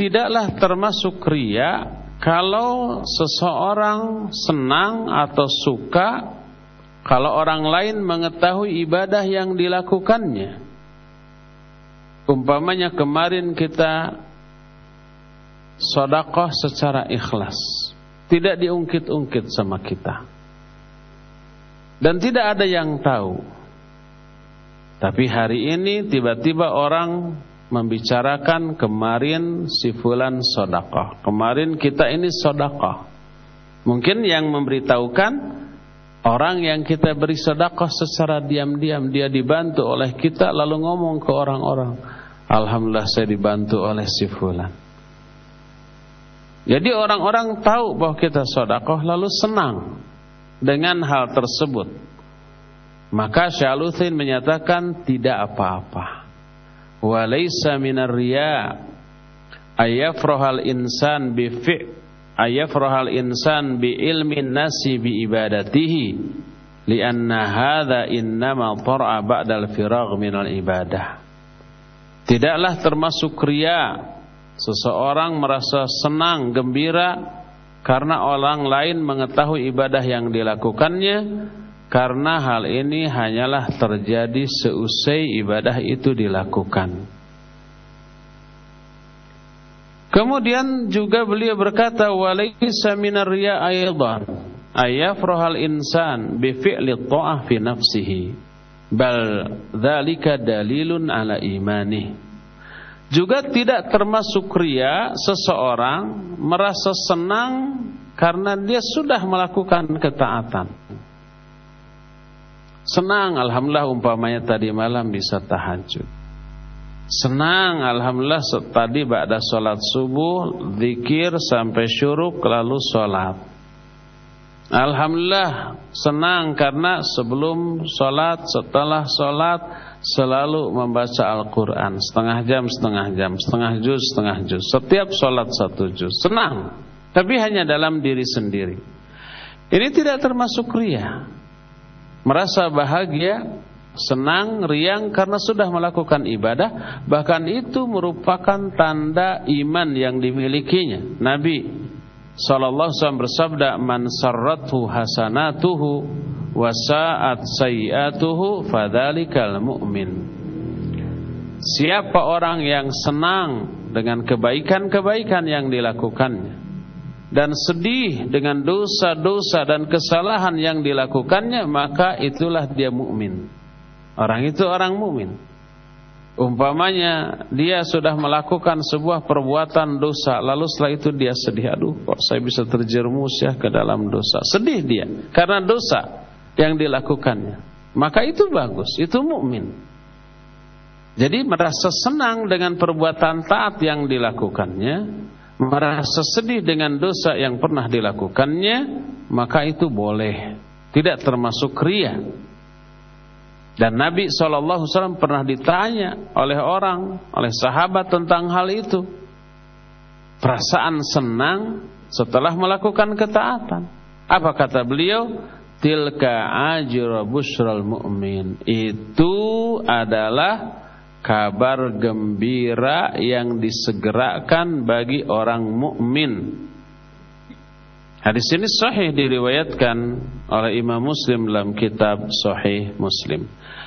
tidaklah termasuk riya kalau seseorang senang atau suka kalau orang lain mengetahui ibadah yang dilakukannya. Umpamanya kemarin kita sedekah secara ikhlas, tidak diungkit-ungkit sama kita, dan tidak ada yang tahu. Tapi hari ini tiba-tiba orang membicarakan kemarin si fulan sedekah, kemarin kita ini sedekah. Mungkin yang memberitahukan orang yang kita beri sedekah secara diam-diam, dia dibantu oleh kita lalu ngomong ke orang-orang, alhamdulillah saya dibantu oleh si fulan. Jadi orang-orang tahu bahwa kita sedekah lalu senang dengan hal tersebut. Maka Syekh Al-Utsaimin menyatakan tidak apa-apa. Wa laisa minar riya ayafrahal insan bi ayafrahal insan bi ilmin nasi bi ibadatihi lianna hadza innama tar'a ba'dal firagh minal ibadah. Tidaklah termasuk riya seseorang merasa senang, gembira karena orang lain mengetahui ibadah yang dilakukannya, karena hal ini hanyalah terjadi seusai ibadah itu dilakukan. Kemudian juga beliau berkata, walaysa minar riya aidan ayafrahal insan bi fi'li ta'ah fi nafsihi bal dzalika dalilun ala imanihi. Juga tidak termasuk riya seseorang merasa senang karena dia sudah melakukan ketaatan. Senang alhamdulillah umpamanya tadi malam bisa tahajud. Senang alhamdulillah tadi ba'da salat subuh zikir sampai syuruk lalu salat. Alhamdulillah senang karena sebelum salat, setelah salat selalu membaca Al-Quran setengah jam, setengah juz. Setiap salat 1 juz. Senang, tapi hanya dalam diri sendiri. Ini tidak termasuk riya. Merasa bahagia, senang, riang karena sudah melakukan ibadah, bahkan itu merupakan tanda iman yang dimilikinya. Nabi SAW bersabda, man sarrathu hasanatuhu wa sa'at sayi'atuhu fadzalikal mu'min. Siapa orang yang senang dengan kebaikan-kebaikan yang dilakukannya dan sedih dengan dosa-dosa dan kesalahan yang dilakukannya, maka itulah dia mukmin. Orang itu orang mukmin. Umpamanya dia sudah melakukan sebuah perbuatan dosa, lalu setelah itu dia sedih, aduh kok saya bisa terjerumus ya ke dalam dosa. Sedih dia karena dosa yang dilakukannya. Maka itu bagus, itu mukmin. Jadi merasa senang dengan perbuatan taat yang dilakukannya, merasa sedih dengan dosa yang pernah dilakukannya, maka itu boleh, tidak termasuk riya. Dan Nabi SAW pernah ditanya oleh sahabat tentang hal itu. Perasaan senang setelah melakukan ketaatan. Apa kata beliau? Tilka ajra busyral mu'min. Itu adalah kabar gembira yang disegerakan bagi orang mukmin. Hadis ini sahih diriwayatkan oleh Imam Muslim dalam kitab Sahih Muslim.